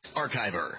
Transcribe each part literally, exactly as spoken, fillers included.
Archiver.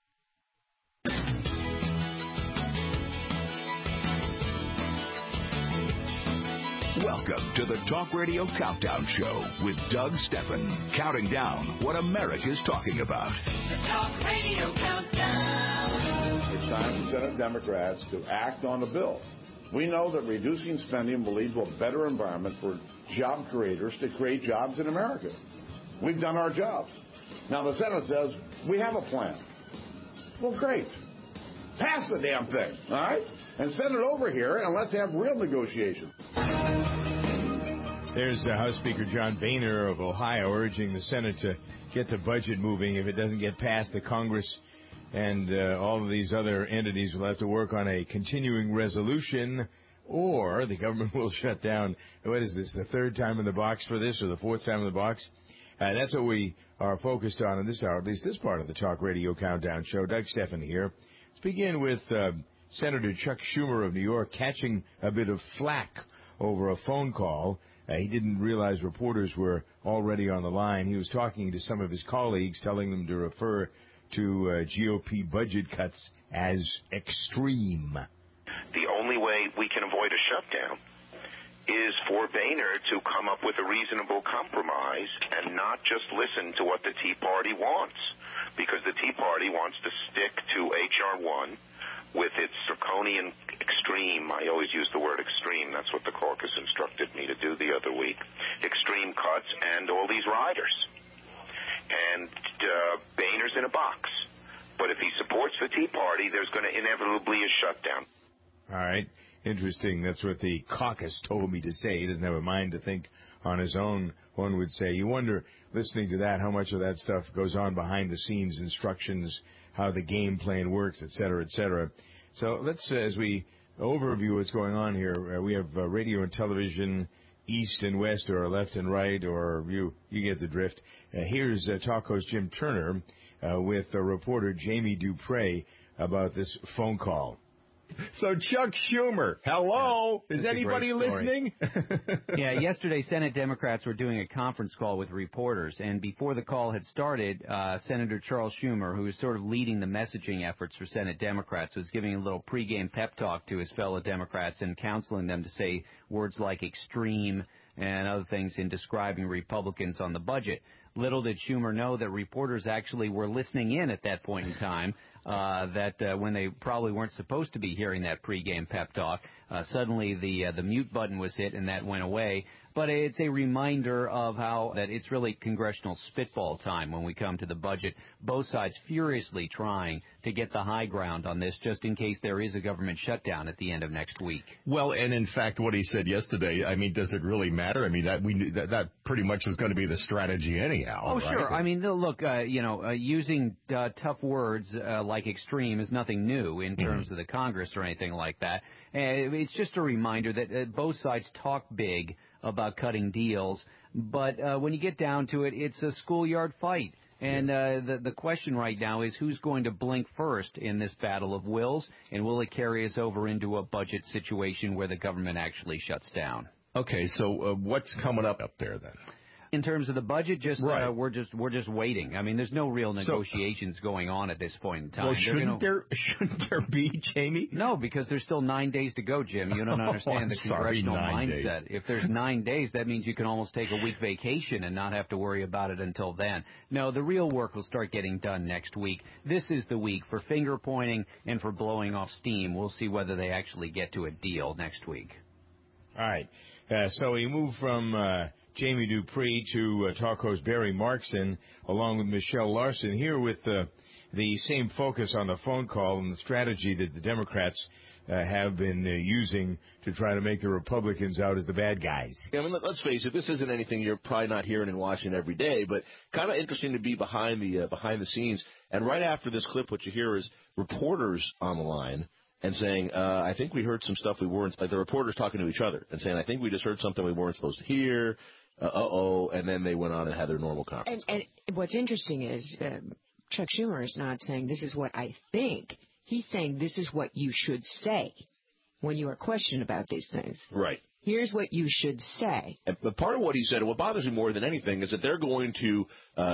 Welcome to the Talk Radio Countdown Show with Doug Steffen, counting down what America's talking about. The Talk Radio Countdown. It's time for Senate Democrats to act on the bill. We know that reducing spending will lead to a better environment for job creators to create jobs in America. We've done our jobs. Now the Senate says, we have a plan. Well, great. Pass the damn thing, all right? And send it over here, and let's have real negotiations. There's uh, House Speaker John Boehner of Ohio urging the Senate to get the budget moving. If it doesn't get passed, the Congress and uh, all of these other entities will have to work on a continuing resolution, or the government will shut down. What is this, the third time in the box for this, or the fourth time in the box? Uh, that's what we are focused on in this hour, at least this part of the Talk Radio Countdown Show. Doug Steffen here. Let's begin with uh, Senator Chuck Schumer of New York catching a bit of flack over a phone call. Uh, he didn't realize reporters were already on the line. He was talking to some of his colleagues, telling them to refer to uh, G O P budget cuts as extreme. The only way we can avoid a shutdown is for Boehner to come up with a reasonable compromise and not just listen to what the Tea Party wants, because the Tea Party wants to stick to H R one with its draconian extreme, I always use the word extreme, that's what the caucus instructed me to do the other week, extreme cuts and all these riders. And uh, Boehner's in a box. But if he supports the Tea Party, there's going to inevitably be a shutdown. All right. Interesting. That's what the caucus told me to say. He doesn't have a mind to think on his own, one would say. You wonder, listening to that, how much of that stuff goes on behind the scenes, instructions, how the game plan works, et cetera, et cetera. So let's, uh, as we overview what's going on here, uh, we have uh, radio and television, east and west, or left and right, or you you get the drift. Uh, here's uh, talk host Jim Turner uh, with uh, reporter Jamie Duprey about this phone call. So Chuck Schumer, hello, yeah, is anybody listening? Yeah, yesterday Senate Democrats were doing a conference call with reporters, and before the call had started, uh, Senator Charles Schumer, who is sort of leading the messaging efforts for Senate Democrats, was giving a little pregame pep talk to his fellow Democrats and counseling them to say words like extreme and other things in describing Republicans on the budget. Little did Schumer know that reporters actually were listening in at that point in time, uh, that uh, when they probably weren't supposed to be hearing that pregame pep talk, uh, suddenly the uh, the mute button was hit and that went away. But it's a reminder of how that it's really congressional spitball time when we come to the budget. Both sides furiously trying to get the high ground on this just in case there is a government shutdown at the end of next week. Well, and in fact, what he said yesterday, I mean, does it really matter? I mean, that we that, that pretty much was going to be the strategy anyhow. Oh, right? sure. I mean, look, uh, you know, uh, using uh, tough words uh, like extreme is nothing new in terms mm-hmm. of the Congress or anything like that. Uh, it's just a reminder that uh, both sides talk big about cutting deals, but uh, when you get down to it, it's a schoolyard fight. And uh, the, the question right now is who's going to blink first in this battle of wills, and will it carry us over into a budget situation where the government actually shuts down? Okay, so uh, what's coming up up there then? In terms of the budget, just right. uh, we're just we're just waiting. I mean, there's no real negotiations so, going on at this point in time. Well, shouldn't gonna, there shouldn't there be, Jamie? No, because there's still nine days to go, Jim. You don't understand oh, the congressional sorry, mindset. Days. If there's nine days, that means you can almost take a week vacation and not have to worry about it until then. No, the real work will start getting done next week. This is the week for finger pointing and for blowing off steam. We'll see whether they actually get to a deal next week. All right. Uh, so we move from uh, Jamie Dupree to uh, talk host Barry Markson, along with Michelle Larson, here with uh, the same focus on the phone call and the strategy that the Democrats uh, have been uh, using to try to make the Republicans out as the bad guys. I mean, let's face it, this isn't anything you're probably not hearing and watching every day, but kind of interesting to be behind the uh, behind the scenes. And right after this clip, what you hear is reporters on the line and saying, uh, I think we heard some stuff we weren't, like the reporters talking to each other and saying, I think we just heard something we weren't supposed to hear, uh, uh-oh, and then they went on and had their normal conference. And, and what's interesting is um, Chuck Schumer is not saying this is what I think. He's saying this is what you should say when you are questioned about these things. Right. Here's what you should say. And, but part of what he said, and what bothers me more than anything, is that they're going to uh,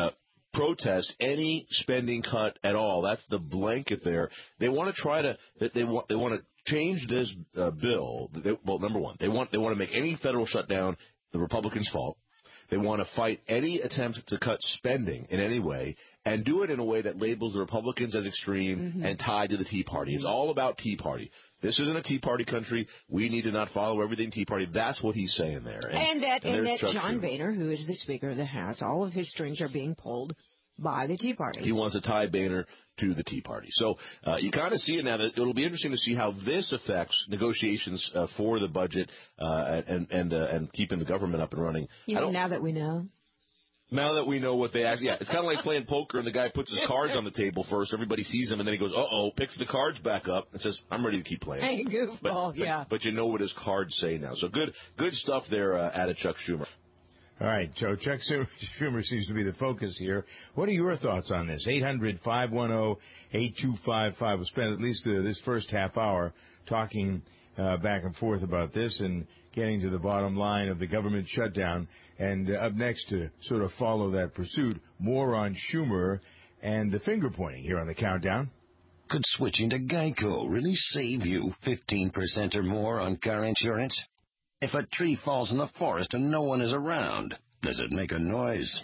protest any spending cut at all. That's the blanket there. They want to try to they want they want to change this uh, bill. They, well, number one, they want they want to make any federal shutdown the Republicans' fault. They want to fight any attempt to cut spending in any way and do it in a way that labels the Republicans as extreme mm-hmm. and tied to the Tea Party. It's all about Tea Party. This isn't a Tea Party country. We need to not follow everything Tea Party. That's what he's saying there. And, and that, and and that Chuck John Schumer. Boehner, who is the Speaker of the House, all of his strings are being pulled by the Tea Party. He wants to tie Boehner to the Tea Party. So uh, you kind of see it now. That it'll be interesting to see how this affects negotiations uh, for the budget uh, and and uh, and keeping the government up and running. You mean now that we know? Now that we know what they actually, yeah, it's kind of like playing poker and the guy puts his cards on the table first. Everybody sees them and then he goes, uh-oh, picks the cards back up and says, I'm ready to keep playing. Hey, goofball, but, yeah. But, but you know what his cards say now. So good good stuff there uh, out of Chuck Schumer. All right, so Chuck Schumer seems to be the focus here. What are your thoughts on this? eight hundred, five one zero, eight two five five. We'll spend at least uh, this first half hour talking uh, back and forth about this and getting to the bottom line of the government shutdown. And uh, up next to sort of follow that pursuit, more on Schumer and the finger-pointing here on the Countdown. Could switching to Geico really save you fifteen percent or more on car insurance? If a tree falls in the forest and no one is around, does it make a noise?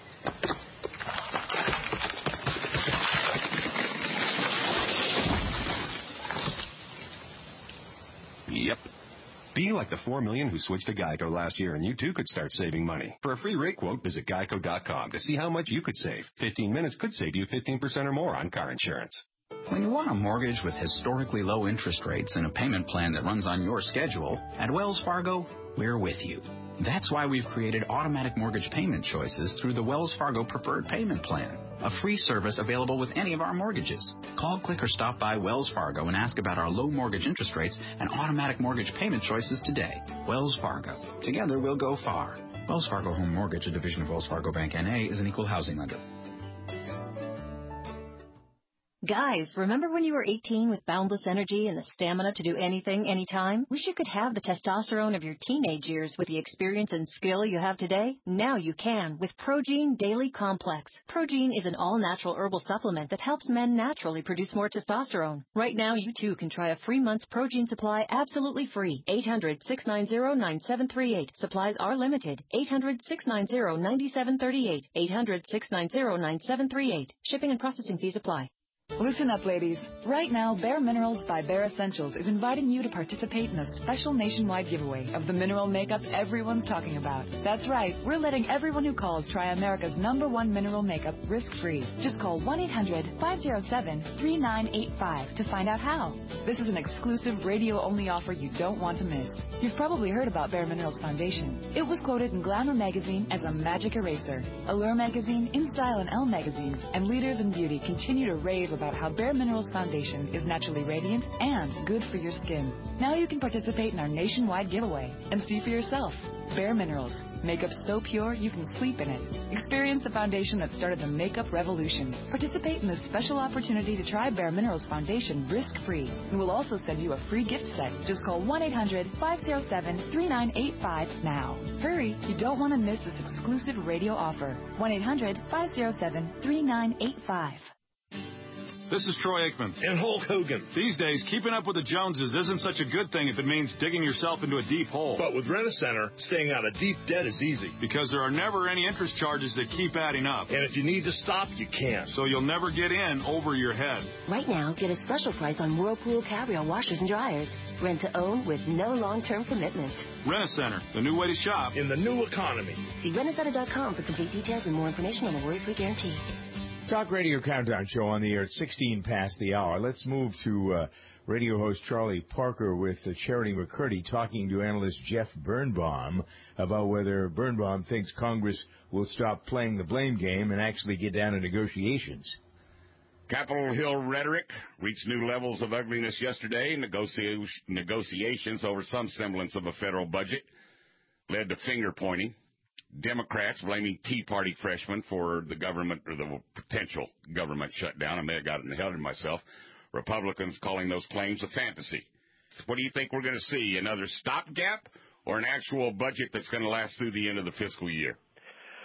Yep. Be like the four million who switched to Geico last year, and you too could start saving money. For a free rate quote, visit geico dot com to see how much you could save. fifteen minutes could save you fifteen percent or more on car insurance. When you want a mortgage with historically low interest rates and a payment plan that runs on your schedule, at Wells Fargo, we're with you. That's why we've created automatic mortgage payment choices through the Wells Fargo Preferred Payment Plan, a free service available with any of our mortgages. Call, click, or stop by Wells Fargo and ask about our low mortgage interest rates and automatic mortgage payment choices today. Wells Fargo. Together we'll go far. Wells Fargo Home Mortgage, a division of Wells Fargo Bank N A, is an equal housing lender. Guys, remember when you were eighteen with boundless energy and the stamina to do anything, anytime? Wish you could have the testosterone of your teenage years with the experience and skill you have today? Now you can with Progene Daily Complex. Progene is an all-natural herbal supplement that helps men naturally produce more testosterone. Right now, you too can try a free month's Progene supply absolutely free. eight hundred, six nine zero, nine seven three eight. Supplies are limited. eight hundred, six nine zero, nine seven three eight. eight hundred, six nine zero, nine seven three eight. Shipping and processing fees apply. Listen up, ladies. Right now, Bare Minerals by Bare Essentials is inviting you to participate in a special nationwide giveaway of the mineral makeup everyone's talking about. That's right. We're letting everyone who calls try America's number one mineral makeup risk-free. Just call one eight hundred, five oh seven, three nine eight five to find out how. This is an exclusive radio-only offer you don't want to miss. You've probably heard about Bare Minerals Foundation. It was quoted in Glamour magazine as a magic eraser. Allure magazine, InStyle, and Elle magazines, and leaders in beauty continue to rave about about how Bare Minerals Foundation is naturally radiant and good for your skin. Now you can participate in our nationwide giveaway and see for yourself. Bare Minerals. Makeup so pure you can sleep in it. Experience the foundation that started the makeup revolution. Participate in this special opportunity to try Bare Minerals Foundation risk-free. And we'll also send you a free gift set. Just call one eight hundred, five oh seven, three nine eight five now. Hurry, you don't want to miss this exclusive radio offer. one eight hundred, five oh seven, three nine eight five. This is Troy Aikman. And Hulk Hogan. These days, keeping up with the Joneses isn't such a good thing if it means digging yourself into a deep hole. But with Rent-A-Center, staying out of deep debt is easy. Because there are never any interest charges that keep adding up. And if you need to stop, you can. So you'll never get in over your head. Right now, get a special price on Whirlpool Cabrio washers and dryers. Rent to own with no long-term commitments. Rent-A-Center, the new way to shop. In the new economy. See rent a center dot com for complete details and more information on the worry-free guarantee. Talk Radio Countdown Show on the air at sixteen past the hour. Let's move to uh, radio host Charlie Parker with uh, Charity McCurdy talking to analyst Jeff Birnbaum about whether Birnbaum thinks Congress will stop playing the blame game and actually get down to negotiations. Capitol Hill rhetoric reached new levels of ugliness yesterday. Negoci- negotiations over some semblance of a federal budget led to finger-pointing. Democrats blaming Tea Party freshmen for the government or the potential government shutdown. I may have gotten ahead of myself. Republicans calling those claims a fantasy. What do you think we're going to see? Another stopgap or an actual budget that's going to last through the end of the fiscal year?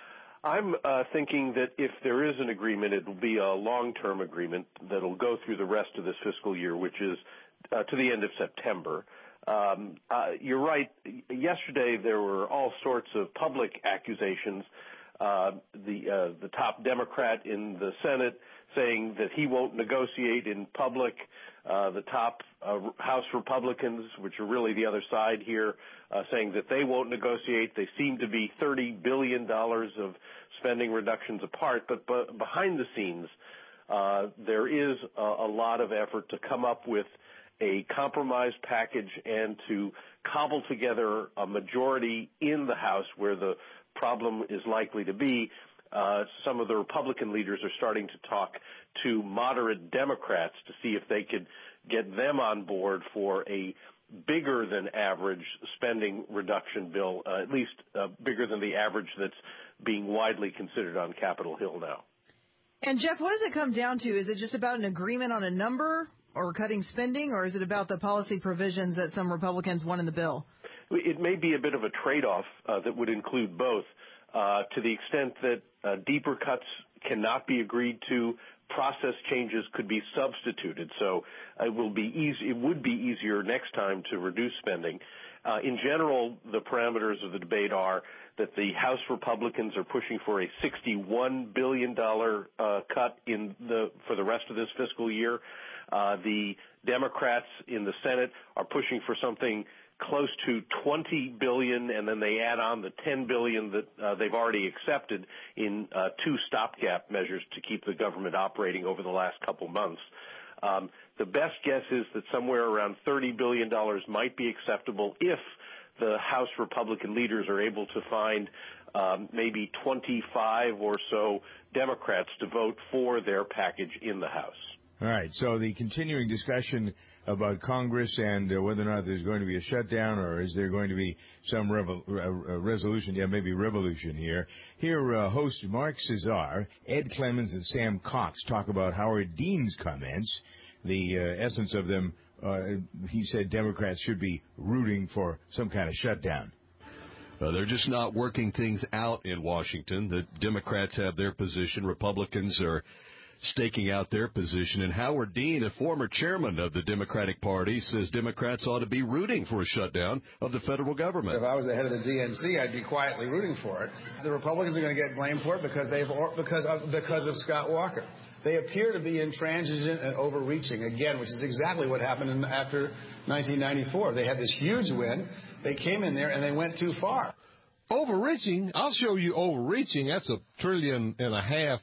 I'm uh, thinking that if there is an agreement, it will be a long-term agreement that will go through the rest of this fiscal year, which is uh, to the end of September. Um, uh, you're right. Yesterday there were all sorts of public accusations. Uh, the uh, the top Democrat in the Senate saying that he won't negotiate in public. Uh, the top uh, House Republicans, which are really the other side here, uh, saying that they won't negotiate. They seem to be thirty billion dollars of spending reductions apart. But, but behind the scenes, uh, there is a, a lot of effort to come up with a compromise package and to cobble together a majority in the House where the problem is likely to be. Uh, some of the Republican leaders are starting to talk to moderate Democrats to see if they could get them on board for a bigger than average spending reduction bill, uh, at least uh, bigger than the average that's being widely considered on Capitol Hill now. And, Jeff, what does it come down to? Is it just about an agreement on a number or cutting spending, or is it about the policy provisions that some Republicans want in the bill? It may be a bit of a trade-off uh, that would include both. Uh, to the extent that uh, deeper cuts cannot be agreed to, process changes could be substituted. So it will be easy. It would be easier next time to reduce spending. Uh, in general, the parameters of the debate are that the House Republicans are pushing for a sixty-one billion dollars uh, cut in the for the rest of this fiscal year. Uh, the Democrats in the Senate are pushing for something close to twenty billion dollars, and then they add on the ten billion dollars that uh, they've already accepted in uh, two stopgap measures to keep the government operating over the last couple months. Um, the best guess is that somewhere around thirty billion dollars might be acceptable if the House Republican leaders are able to find um, maybe twenty-five or so Democrats to vote for their package in the House. All right, so the continuing discussion about Congress and uh, whether or not there's going to be a shutdown or is there going to be some revo- uh, resolution, yeah, maybe revolution here. Here, uh, host Mark Cesar, Ed Clemens, and Sam Cox talk about Howard Dean's comments. The uh, essence of them, uh, he said Democrats should be rooting for some kind of shutdown. Uh, they're just not working things out in Washington. The Democrats have their position. Republicans are staking out their position. And Howard Dean, a former chairman of the Democratic Party, says Democrats ought to be rooting for a shutdown of the federal government. If I was the head of the D N C, I'd be quietly rooting for it. The Republicans are going to get blamed for it because they've or because of because of Scott Walker. They appear to be intransigent and overreaching again, which is exactly what happened in, after nineteen ninety-four. They had this huge win. They came in there and they went too far. Overreaching? I'll show you overreaching. That's a trillion and a half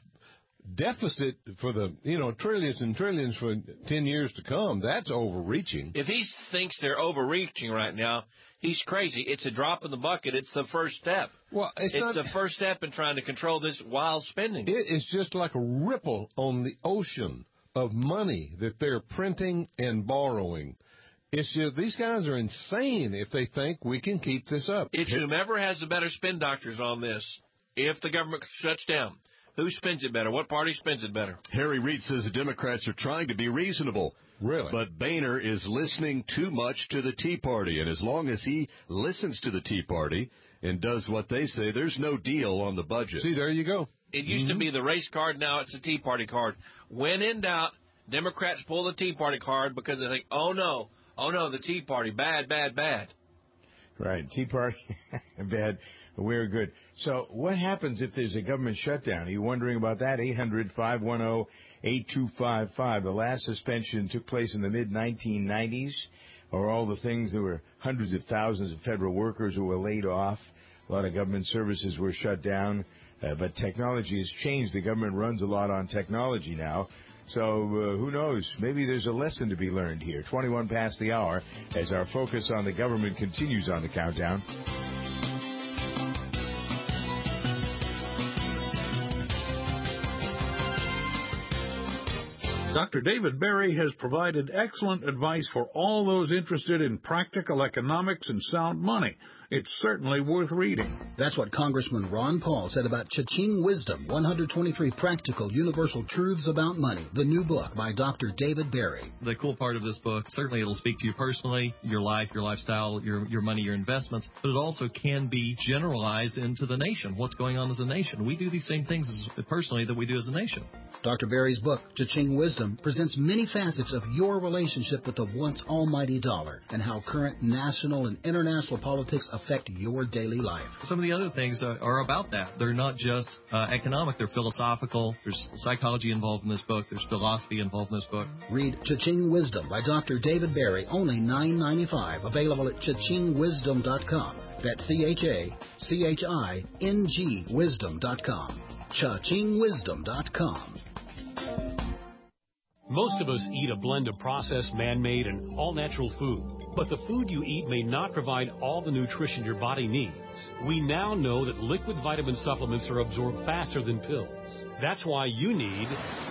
deficit for the, you know, trillions and trillions for ten years to come. That's overreaching. If he thinks they're overreaching right now, he's crazy. It's a drop in the bucket. It's the first step. Well, it's, it's not, the first step in trying to control this while spending. It is just like a ripple on the ocean of money that they're printing and borrowing. It's just, these guys are insane if they think we can keep this up. It's whomever has the better spin doctors on this. If the government shuts down, who spends it better? What party spends it better? Harry Reid says the Democrats are trying to be reasonable. Really? But Boehner is listening too much to the Tea Party, and as long as he listens to the Tea Party and does what they say, there's no deal on the budget. See, there you go. It used mm-hmm. to be the race card. Now it's the Tea Party card. When in doubt, Democrats pull the Tea Party card because they think, oh, no, oh, no, the Tea Party, bad, bad, bad. Right, Tea Party, bad. We're good. So what happens if there's a government shutdown? Are you wondering about that? eight hundred, five one zero, eight two five five. The last suspension took place in the mid nineteen nineties, or all the things, there were hundreds of thousands of federal workers who were laid off. A lot of government services were shut down. Uh, but technology has changed. The government runs a lot on technology now. So uh, who knows? Maybe there's a lesson to be learned here. twenty-one past the hour as our focus on the government continues on the countdown. Doctor David Berry has provided excellent advice for all those interested in practical economics and sound money. It's certainly worth reading. That's what Congressman Ron Paul said about Cha-Ching Wisdom, one hundred twenty-three Practical Universal Truths About Money, the new book by Doctor David Berry. The cool part of this book, certainly it'll speak to you personally, your life, your lifestyle, your, your money, your investments, but it also can be generalized into the nation, what's going on as a nation. We do these same things as, personally that we do as a nation. Doctor Berry's book, Cha-Ching Wisdom, presents many facets of your relationship with the once almighty dollar and how current national and international politics affect your daily life. Some of the other things are, are about that. They're not just uh, economic, they're philosophical. There's psychology involved in this book. There's philosophy involved in this book. Read Cha-Ching Wisdom by Doctor David Berry, only nine ninety-five, available at cha ching wisdom dot com. That's C H A C H I N G wisdom dot com. cha ching wisdom dot com. Most of us eat a blend of processed, man-made, and all-natural food. But the food you eat may not provide all the nutrition your body needs. We now know that liquid vitamin supplements are absorbed faster than pills. That's why you need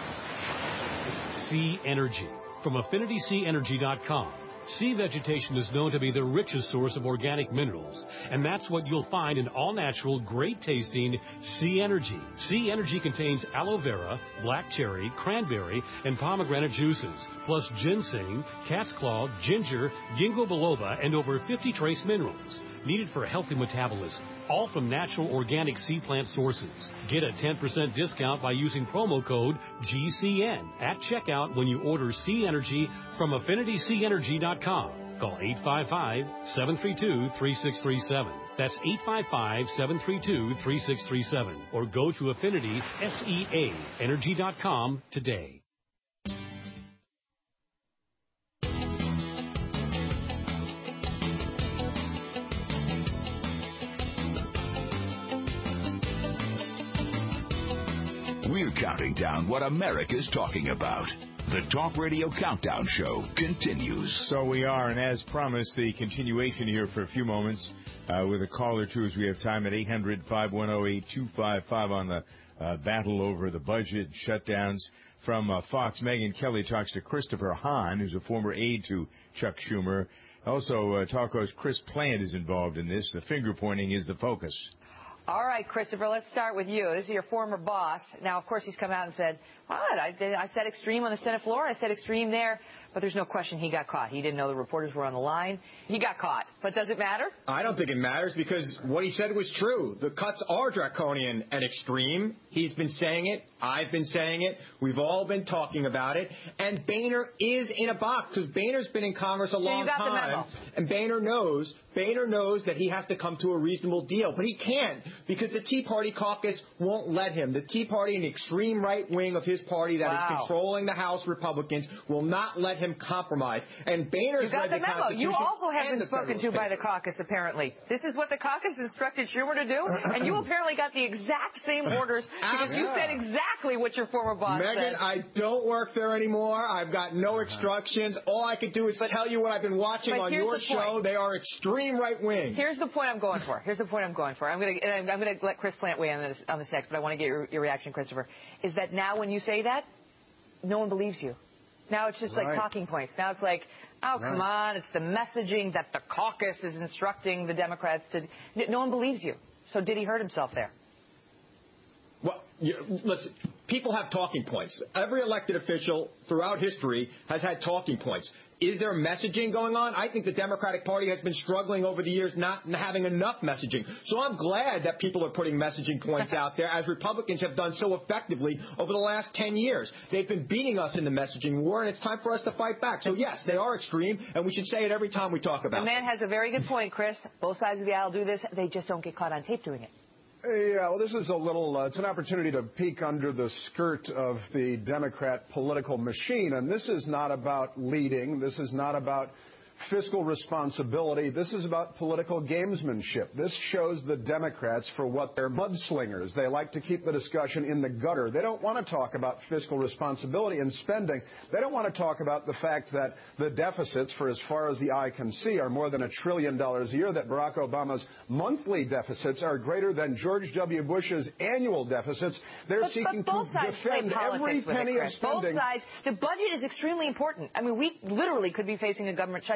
Sea Energy from affinity sea energy dot com. Sea vegetation is known to be the richest source of organic minerals, and that's what you'll find in all-natural, great-tasting Sea Energy. Sea Energy contains aloe vera, black cherry, cranberry, and pomegranate juices, plus ginseng, cat's claw, ginger, ginkgo biloba, and over fifty trace minerals needed for a healthy metabolism, all from natural organic sea plant sources. Get a ten percent discount by using promo code G C N at checkout when you order Sea Energy from affinity sea energy dot com. Call eight five five, seven three two, three six three seven. That's eight five five, seven three two, three six three seven. Or go to affinity sea energy dot com today. We're counting down what America's talking about. The Talk Radio Countdown Show continues. So we are, and as promised, the continuation here for a few moments uh, with a call or two as we have time at eight hundred, five one zero, eight two five five on the uh, battle over the budget shutdowns. From uh, Fox, Megyn Kelly talks to Christopher Hahn, who's a former aide to Chuck Schumer. Also, uh, talk host Chris Plant is involved in this. The finger pointing is the focus. All right, Christopher, let's start with you. This is your former boss. Now, of course, he's come out and said, what? I, did, I said extreme on the Senate floor. I said extreme there. But there's no question he got caught. He didn't know the reporters were on the line. He got caught. But does it matter? I don't think it matters because what he said was true. The cuts are draconian and extreme. He's been saying it. I've been saying it. We've all been talking about it. And Boehner is in a box because Boehner's been in Congress a long you got time. The memo. And Boehner knows, Boehner knows that he has to come to a reasonable deal. But he can't because the Tea Party caucus won't let him. The Tea Party and the extreme right wing of his party that wow. is controlling the House Republicans will not let him compromise. And Boehner's you got read the the memo. Constitution. You also have been spoken to paper. by the caucus, apparently. This is what the caucus instructed Schumer to do, and you apparently got the exact same orders because yeah. you said exactly what your former boss Megyn, said. I don't work there anymore. I've got no instructions. All I could do is but, tell you what I've been watching on your show. They are extreme right wing. Here's the point I'm going for. Here's the point I'm going for. I'm going to I'm going to let Chris Plant weigh in on this, on this next, but I want to get your, your reaction, Christopher. Is that now when you say that, no one believes you. Now it's just right. like talking points. Now it's like, oh, right. come on, it's the messaging that the caucus is instructing the Democrats to. No one believes you. So did he hurt himself there? Well, you, listen, people have talking points. Every elected official throughout history has had talking points. Is there messaging going on? I think the Democratic Party has been struggling over the years not having enough messaging. So I'm glad that people are putting messaging points out there, as Republicans have done so effectively over the last ten years. They've been beating us in the messaging war, and it's time for us to fight back. So, yes, they are extreme, and we should say it every time we talk about it. The man has a very good point, Chris. Both sides of the aisle do this. They just don't get caught on tape doing it. Yeah, well, this is a little, uh, it's an opportunity to peek under the skirt of the Democrat political machine. And this is not about leading. This is not about fiscal responsibility. This is about political gamesmanship. This shows the Democrats for what they're mudslingers. They like to keep the discussion in the gutter. They don't want to talk about fiscal responsibility and spending. They don't want to talk about the fact that the deficits, for as far as the eye can see, are more than a trillion dollars a year, that Barack Obama's monthly deficits are greater than George W. Bush's annual deficits. They're but, seeking but to defend every penny it, of spending. Both sides. The budget is extremely important. I mean, we literally could be facing a government shutdown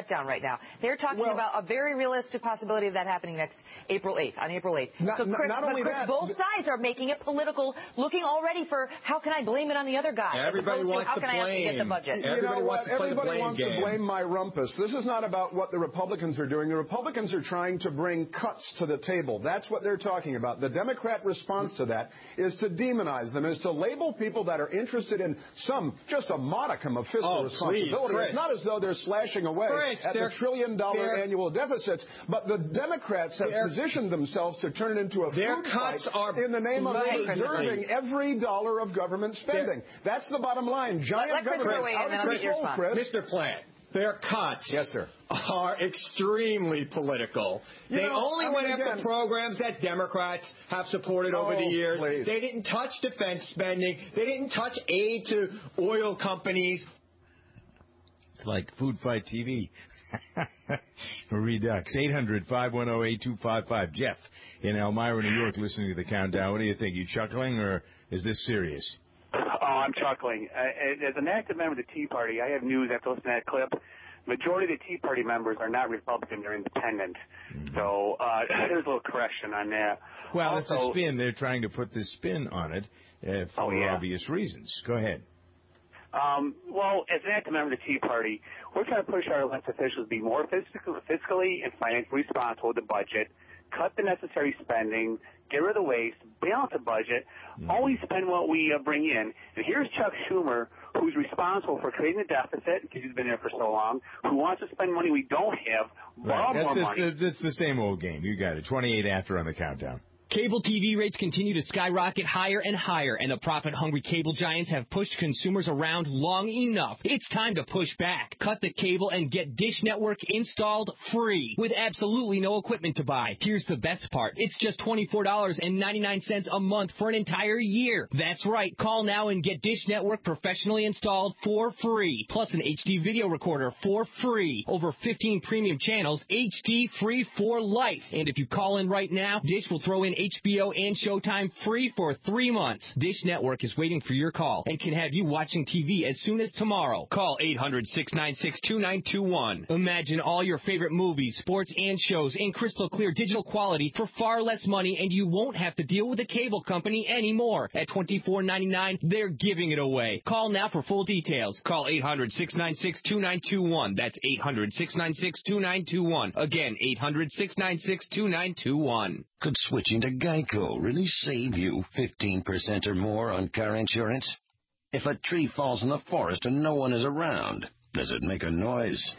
shutdown right now. They're talking well, about a very realistic possibility of that happening next April eighth, on April eighth. Not, so, Chris, not but only Chris that, both sides are making it political, looking already for how can I blame it on the other guy? Everybody wants to, how to can blame. I actually get the budget? You know wants what? to play the Everybody blame wants game. to blame my rumpus. This is not about what the Republicans are doing. The Republicans are trying to bring cuts to the table. That's what they're talking about. The Democrat response to that is to demonize them, is to label people that are interested in some, just a modicum of fiscal oh, responsibility. Please, Chris. It's not as though they're slashing away Chris, at the trillion dollar annual deficits, but the Democrats have positioned themselves to turn it into a their food cuts fight are in the name of blatantly. preserving every dollar of government spending. That's the bottom line. Giant let, let government Chris out of control, Chris. Mister Plant, their cuts yes, sir. are extremely political. You they know, only I mean, went again, after programs that Democrats have supported oh, over the years. Please. They didn't touch defense spending. They didn't touch aid to oil companies. It's like Food Fight T V. Redux. eight hundred, five one zero, eight two five five. Jeff in Elmira, New York, listening to the countdown. What do you think? You chuckling or is this serious? Oh, I'm chuckling. Uh, as an active member of the Tea Party, I have news after listening to that clip. Majority of the Tea Party members are not Republican; they're independent. Mm-hmm. So uh, there's a little correction on that. Well, also, it's a spin. They're trying to put this spin on it uh, for oh, yeah. obvious reasons. Go ahead. Um, well, as an active member of the Tea Party, we're trying to push our elected officials to be more fiscal, fiscally and financially responsible with the budget, cut the necessary spending, get rid of the waste, balance the budget, mm. only spend what we uh, bring in. And here's Chuck Schumer, who's responsible for creating the deficit, because he's been there for so long, who wants to spend money we don't have, borrow right. more That's money. Just, it's the same old game. You got it. twenty-eight after on the countdown. Cable T V rates continue to skyrocket higher and higher, and the profit-hungry cable giants have pushed consumers around long enough. It's time to push back. Cut the cable and get Dish Network installed free with absolutely no equipment to buy. Here's the best part. It's just twenty-four dollars and ninety-nine cents a month for an entire year. That's right. Call now and get Dish Network professionally installed for free, plus an H D video recorder for free. Over fifteen premium channels, H D free for life. And if you call in right now, Dish will throw in H B O and Showtime free for three months. Dish Network is waiting for your call and can have you watching T V as soon as tomorrow. Call eight hundred, six nine six, two nine two one. Imagine all your favorite movies, sports, and shows in crystal clear digital quality for far less money, and you won't have to deal with a cable company anymore. At twenty-four ninety-nine, they're giving it away. Call now for full details. Call eight hundred, six nine six, two nine two one. That's eight hundred, six nine six, two nine two one. Again, eight hundred, six nine six, two nine two one. Could switching to Geico really save you fifteen percent or more on car insurance? If a tree falls in the forest and no one is around, does it make a noise?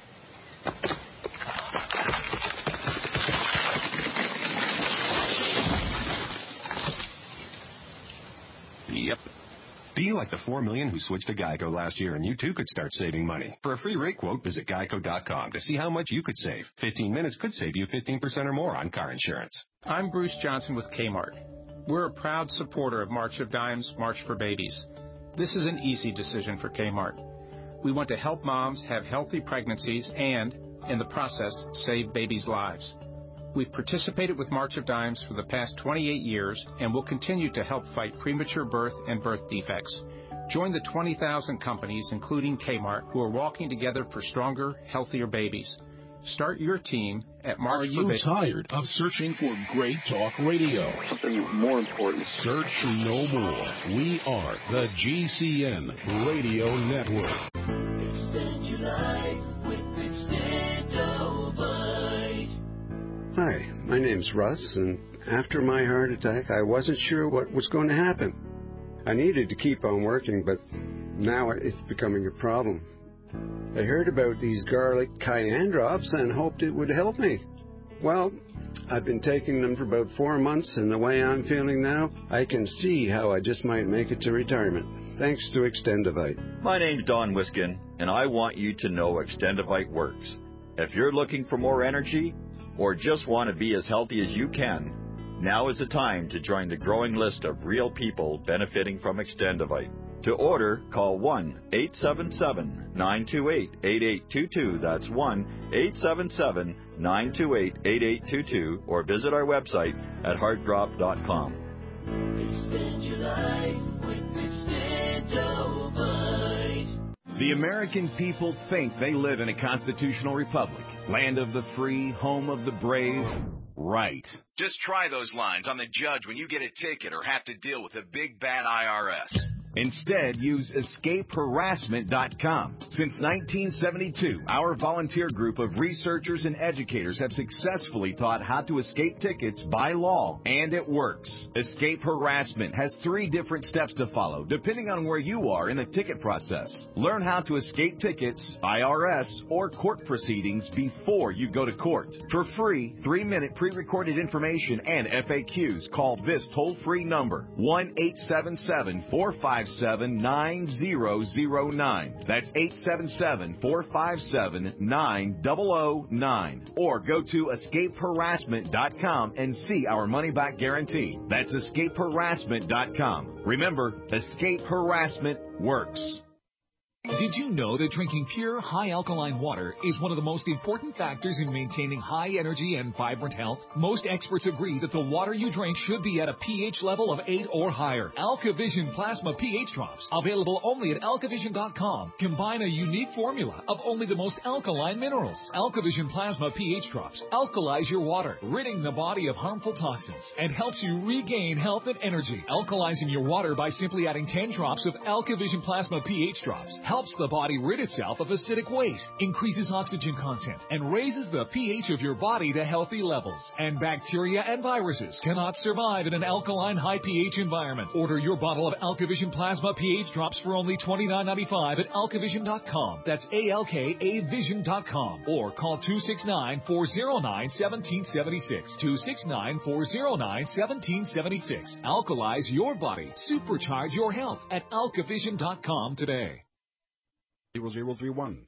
Yep. Be like the four million who switched to Geico last year, and you too could start saving money. For a free rate quote, visit geico dot com to see how much you could save. fifteen minutes could save you fifteen percent or more on car insurance. I'm Bruce Johnson with Kmart. We're a proud supporter of March of Dimes, March for Babies. This is an easy decision for Kmart. We want to help moms have healthy pregnancies and, in the process, save babies' lives. We've participated with March of Dimes for the past twenty-eight years and will continue to help fight premature birth and birth defects. Join the twenty thousand companies, including Kmart, who are walking together for stronger, healthier babies. Start your team at March for Babies. Are you tired of searching for great talk radio? Something more important. Search no more. We are the G C N Radio Network. Extend your life with Extendovite. Hi, my name's Russ, and after my heart attack, I wasn't sure what was going to happen. I needed to keep on working, but now it's becoming a problem. I heard about these garlic cayenne drops and hoped it would help me. Well, I've been taking them for about four months, and the way I'm feeling now, I can see how I just might make it to retirement. Thanks to Extendovite. My name's Don Wiskin, and I want you to know Extendovite works. If you're looking for more energy, or just want to be as healthy as you can, now is the time to join the growing list of real people benefiting from Extendovite. To order, call one eight seven seven, nine two eight, eight eight two two. That's one eight seven seven, nine two eight, eight eight two two, or visit our website at heart drop dot com. Extend your life with Extendovite. The American people think they live in a constitutional republic, land of the free, home of the brave. Right. Just try those lines on the judge when you get a ticket or have to deal with a big bad I R S. Instead, use escape harassment dot com. Since nineteen seventy-two, our volunteer group of researchers and educators have successfully taught how to escape tickets by law, and it works. Escape Harassment has three different steps to follow, depending on where you are in the ticket process. Learn how to escape tickets, I R S, or court proceedings before you go to court. For free, three-minute pre-recorded information and F A Qs, call this toll-free number, one eight seven seven, four five seven, nine zero zero nine. That's eight seven seven, four five seven, nine zero zero nine. Or go to escape harassment dot com and see our money-back guarantee. That's escape harassment dot com. Remember, Escape Harassment works. Did you know that drinking pure, high-alkaline water is one of the most important factors in maintaining high energy and vibrant health? Most experts agree that the water you drink should be at a pH level of eight or higher. AlkaVision Plasma pH Drops, available only at alkavision dot com, combine a unique formula of only the most alkaline minerals. AlkaVision Plasma pH Drops alkalize your water, ridding the body of harmful toxins, and helps you regain health and energy. Alkalizing your water by simply adding ten drops of AlkaVision Plasma pH Drops helps the body rid itself of acidic waste, increases oxygen content, and raises the pH of your body to healthy levels. And bacteria and viruses cannot survive in an alkaline high pH environment. Order your bottle of AlkaVision Plasma pH Drops for only twenty-nine ninety-five at alkavision dot com. That's A L K A vision dot com. Or call two six nine, four zero nine, one seven seven six. two six nine, four zero nine, one seven seven six. Alkalize your body. Supercharge your health at alkavision dot com today. zero zero three one.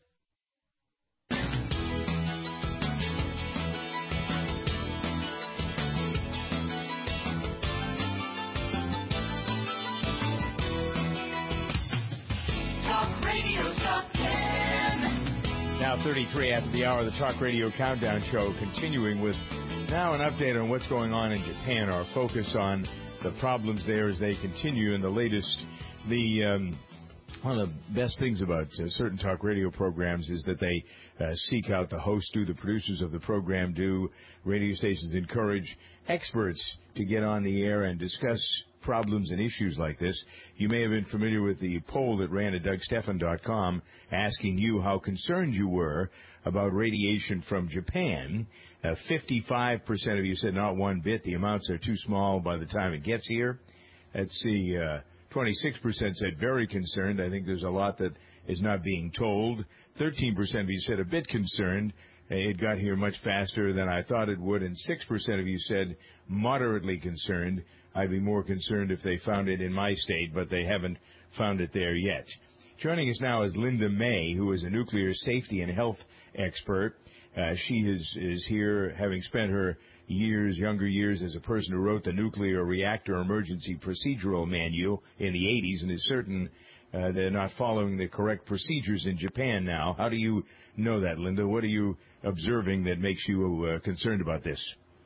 Talk Radio Top ten. Now thirty-three after the hour, the Talk Radio Countdown Show, continuing with now an update on what's going on in Japan. Our focus on the problems there as they continue, and the latest, the... Um, One of the best things about uh, certain talk radio programs is that they uh, seek out, the hosts do, the producers of the program do, radio stations encourage experts to get on the air and discuss problems and issues like this. You may have been familiar with the poll that ran at Doug Stephan dot com asking you how concerned you were about radiation from Japan. Uh, fifty-five percent of you said not one bit. The amounts are too small by the time it gets here. Let's see... Uh, twenty-six percent said very concerned. I think there's a lot that is not being told. thirteen percent of you said a bit concerned. It got here much faster than I thought it would. And six percent of you said moderately concerned. I'd be more concerned if they found it in my state, but they haven't found it there yet. Joining us now is Linda May, who is a nuclear safety and health expert. Uh, she is, is here having spent her years, younger years, as a person who wrote the Nuclear Reactor Emergency Procedural Manual in the eighties, and is certain uh, they're not following the correct procedures in Japan now. How do you know that, Linda? What are you observing that makes you uh, concerned about this?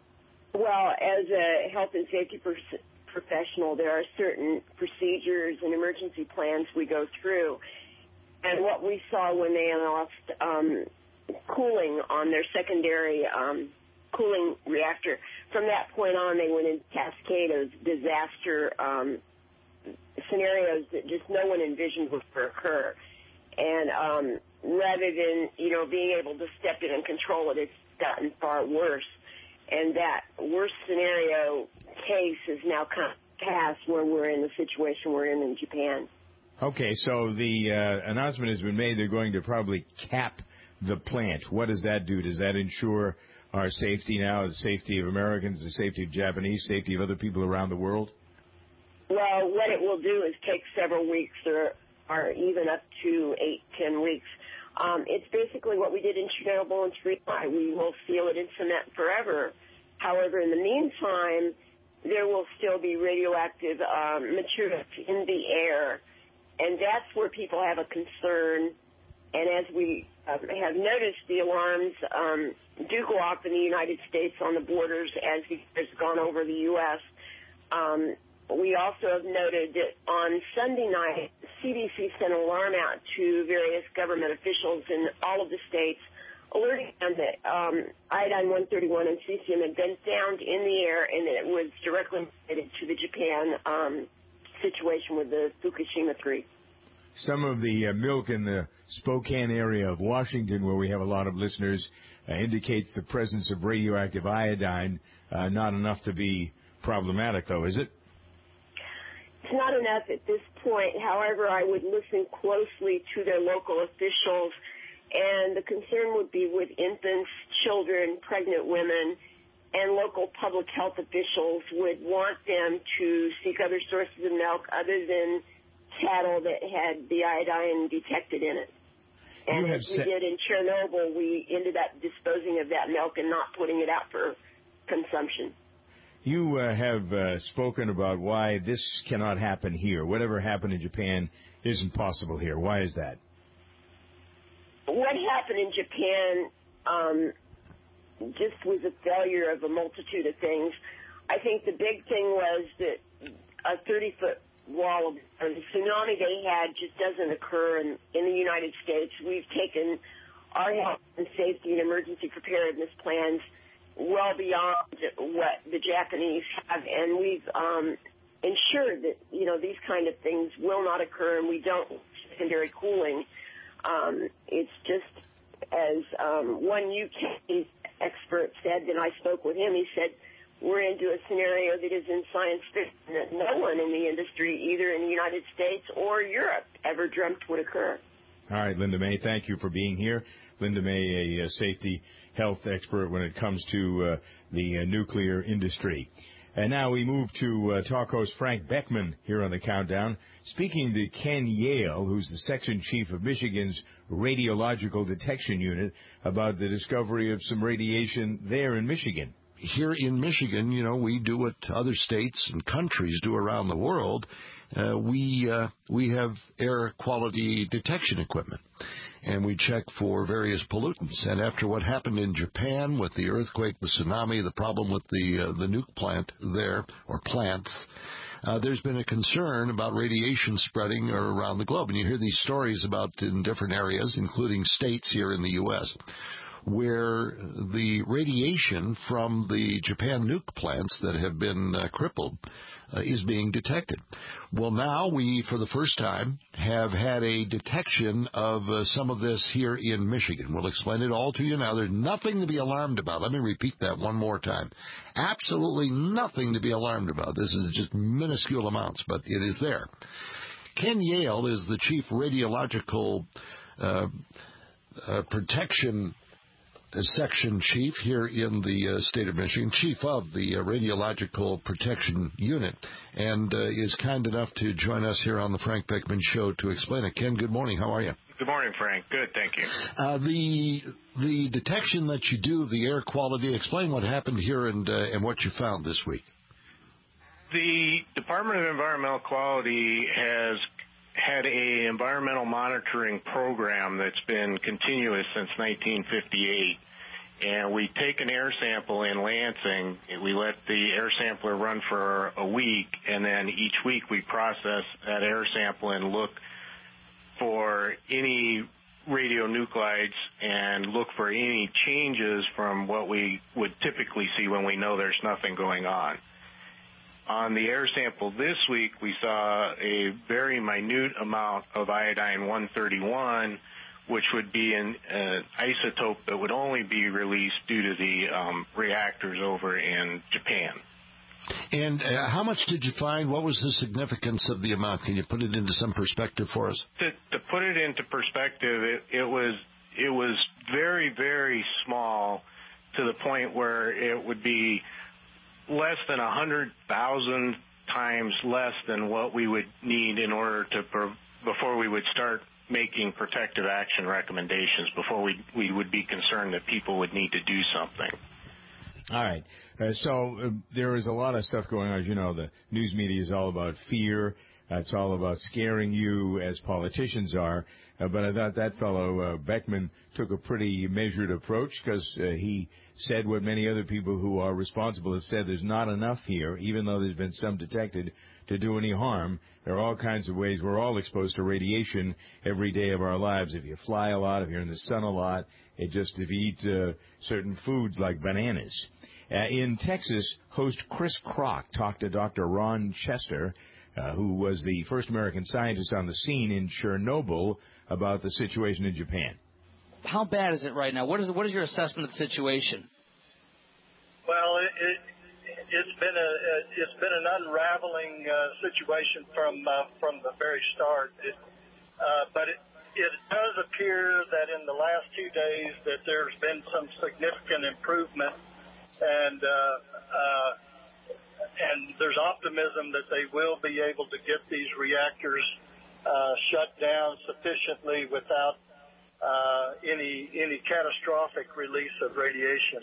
Well, as a health and safety per- professional, there are certain procedures and emergency plans we go through. And what we saw when they lost um, cooling on their secondary um cooling reactor. From that point on, they went in cascade of disaster um, scenarios that just no one envisioned would occur. And um, rather than, you know, being able to step in and control it, it's gotten far worse. And that worst scenario case is now kind of past where we're in the situation we're in in Japan. Okay, so the uh, announcement has been made they're going to probably cap the plant. What does that do? Does that ensure our safety now, the safety of Americans, the safety of Japanese, safety of other people around the world? Well, what it will do is take several weeks or, or even up to eight, ten weeks. Um, it's basically what we did in Chernobyl and Three Mile. We will seal it in cement forever. However, in the meantime, there will still be radioactive um, material in the air, and that's where people have a concern. And as we uh, have noticed, the alarms um, do go off in the United States on the borders as the has gone over the U S Um, we also have noted that on Sunday night, C D C sent an alarm out to various government officials in all of the states, alerting them that um, iodine one thirty-one and cesium had been found in the air and that it was directly related to the Japan um, situation with the Fukushima three. Some of the uh, milk in the Spokane area of Washington, where we have a lot of listeners, uh, indicates the presence of radioactive iodine. Uh, not enough to be problematic, though, is it? It's not enough at this point. However, I would listen closely to their local officials, and the concern would be with infants, children, pregnant women, and local public health officials would want them to seek other sources of milk other than cattle that had the iodine detected in it. And as we did in Chernobyl, we ended up disposing of that milk and not putting it out for consumption. You uh, have uh, spoken about why this cannot happen here. Whatever happened in Japan isn't possible here. Why is that? What happened in Japan um, just was a failure of a multitude of things. I think the big thing was that a thirty-foot wall of or the tsunami they had just doesn't occur in, in the United States. We've taken our health and safety and emergency preparedness plans well beyond what the Japanese have, and we've um, ensured that, you know, these kind of things will not occur, and we don't secondary cooling. Um, it's just, as um, one U K expert said, and I spoke with him, he said, we're into a scenario that is in science fiction that no one in the industry, either in the United States or Europe, ever dreamt would occur. All right, Linda May, thank you for being here. Linda May, a, a safety health expert when it comes to uh, the uh, nuclear industry. And now we move to uh, talk host Frank Beckman here on the Countdown, speaking to Ken Yale, who's the section chief of Michigan's Radiological Detection Unit, about the discovery of some radiation there in Michigan. Here in Michigan, you know, we do what other states and countries do around the world. Uh, we uh, we have air quality detection equipment, and we check for various pollutants. And after what happened in Japan with the earthquake, the tsunami, the problem with the uh, the nuke plant there, or plants, uh, there's been a concern about radiation spreading around the globe. And you hear these stories about in different areas, including states here in the U S, where the radiation from the Japan nuke plants that have been uh, crippled uh, is being detected. Well, now we, for the first time, have had a detection of uh, some of this here in Michigan. We'll explain it all to you now. There's nothing to be alarmed about. Let me repeat that one more time. Absolutely nothing to be alarmed about. This is just minuscule amounts, but it is there. Ken Yale is the chief radiological uh, uh, protection section chief here in the uh, state of Michigan, chief of the uh, Radiological Protection Unit, and uh, is kind enough to join us here on the Frank Beckman Show to explain it. Ken, good morning. How are you? Good morning, Frank. Good, thank you. Uh, the the detection that you do, the air quality, explain what happened here and, uh, and what you found this week. The Department of Environmental Quality has had a environmental monitoring program that's been continuous since nineteen fifty-eight, and we take an air sample in Lansing. We let the air sampler run for a week, and then each week we process that air sample and look for any radionuclides and look for any changes from what we would typically see when we know there's nothing going on. On the air sample this week, we saw a very minute amount of iodine one thirty-one, which would be an uh, isotope that would only be released due to the um, reactors over in Japan. And uh, how much did you find? What was the significance of the amount? Can you put it into some perspective for us? To, to put it into perspective, it, it was it was very, very small, to the point where it would be less than one hundred thousand times less than what we would need in order to, before we would start making protective action recommendations, before we, we would be concerned that people would need to do something. All right. Uh, so uh, there is a lot of stuff going on. As you know, the news media is all about fear. Uh, it's all about scaring you, as politicians are. Uh, but I thought that fellow, uh, Beckman, took a pretty measured approach, because uh, he said what many other people who are responsible have said: there's not enough here, even though there's been some detected, to do any harm. There are all kinds of ways. We're all exposed to radiation every day of our lives. If you fly a lot, if you're in the sun a lot, it just if you eat uh, certain foods like bananas. Uh, in Texas, host Chris Kroc talked to Doctor Ron Chester, uh, who was the first American scientist on the scene in Chernobyl, about the situation in Japan. How bad is it right now? What is what is your assessment of the situation? Well, it, it, it's been a it's been an unraveling uh, situation from uh, from the very start. It, uh, but it it does appear that in the last two days that there's been some significant improvement, and uh, uh, and there's optimism that they will be able to get these reactors uh, shut down sufficiently without uh, any any catastrophic release of radiation.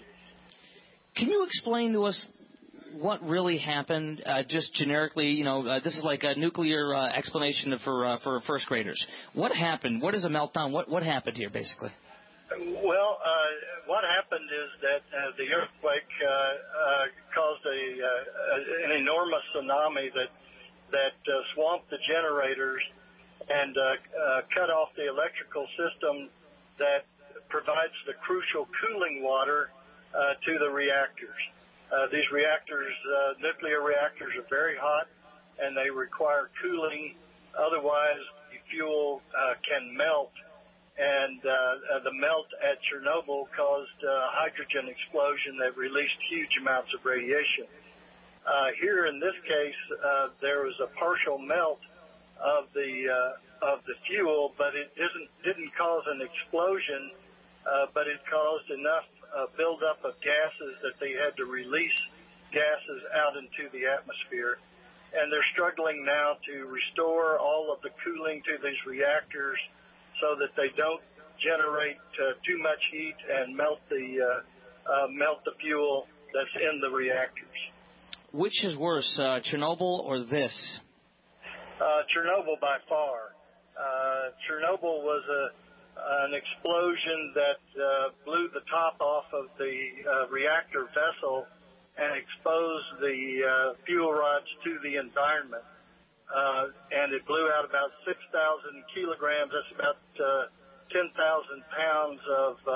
Can you explain to us what really happened, uh, just generically? You know, uh, this is like a nuclear uh, explanation for uh, for first graders. What happened? What is a meltdown? What what happened here, basically? Well, uh, what happened is that uh, the earthquake uh, uh, caused a, uh, an enormous tsunami that that uh, swamped the generators and uh, uh, cut off the electrical system that provides the crucial cooling water Uh, to the reactors. Uh, these reactors, uh, nuclear reactors, are very hot, and they require cooling. Otherwise, the fuel uh, can melt, and uh, uh, the melt at Chernobyl caused a hydrogen explosion that released huge amounts of radiation. Uh, here, in this case, uh, there was a partial melt of the uh, of the fuel, but it didn't didn't cause an explosion, uh, but it caused enough Uh, buildup of gases that they had to release gases out into the atmosphere. And they're struggling now to restore all of the cooling to these reactors so that they don't generate uh, too much heat and melt the uh, uh, melt the fuel that's in the reactors. Which is worse, uh, Chernobyl or this? Uh, Chernobyl by far. Uh, Chernobyl was a an explosion that uh, blew the top off of the uh, reactor vessel and exposed the uh, fuel rods to the environment. Uh, and it blew out about six thousand kilograms. That's about uh, ten thousand pounds of uh,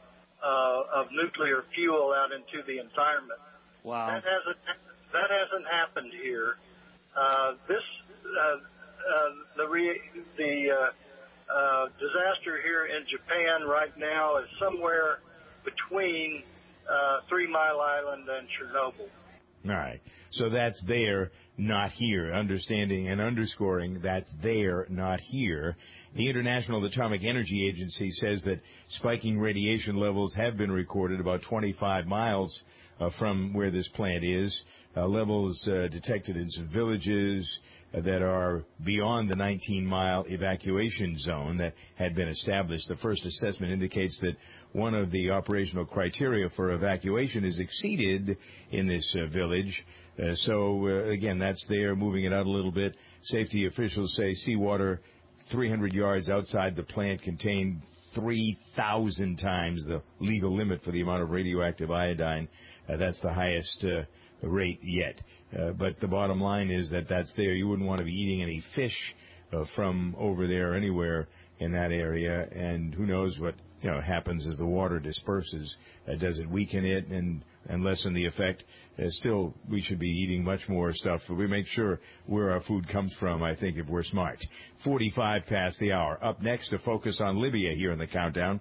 uh, of nuclear fuel out into the environment. Wow. That hasn't, that hasn't happened here. Uh, this, uh, uh, the, re- the uh, Uh, disaster here in Japan right now is somewhere between uh, Three Mile Island and Chernobyl. All right. So that's there, not here. Understanding and underscoring that's there, not here. The International Atomic Energy Agency says that spiking radiation levels have been recorded about twenty-five miles uh, from where this plant is. Uh, levels uh, detected in some villages that are beyond the nineteen-mile evacuation zone that had been established. The first assessment indicates that one of the operational criteria for evacuation is exceeded in this uh, village. Uh, so, uh, again, that's there, moving it out a little bit. Safety officials say seawater three hundred yards outside the plant contained three thousand times the legal limit for the amount of radioactive iodine. Uh, that's the highest uh, rate yet. Uh, but the bottom line is that that's there. You wouldn't want to be eating any fish uh, from over there anywhere in that area. And who knows what you know happens as the water disperses. Uh, does it weaken it and, and lessen the effect? Uh, still, we should be eating much more stuff. We make sure where our food comes from, I think, if we're smart. forty-five past the hour. Up next, to focus on Libya here in the countdown.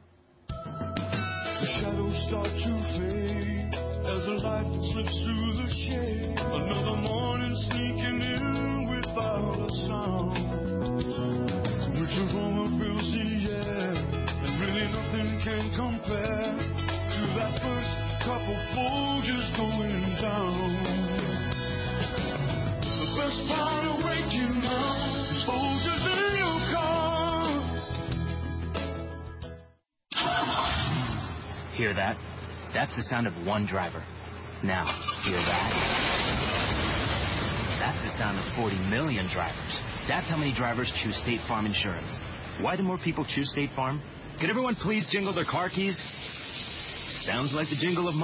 The shadows start to fade as the light slips through the shade. Another morning sneaking in without a sound. Which aroma fills the air, and really nothing can compare to that first couple Folgers going down. The best part of waking up is Folgers in your car. Hear that? That's the sound of one driver. Now, hear that? That's the sound of forty million drivers. That's how many drivers choose State Farm Insurance. Why do more people choose State Farm? Could everyone please jingle their car keys? Sounds like the jingle of money.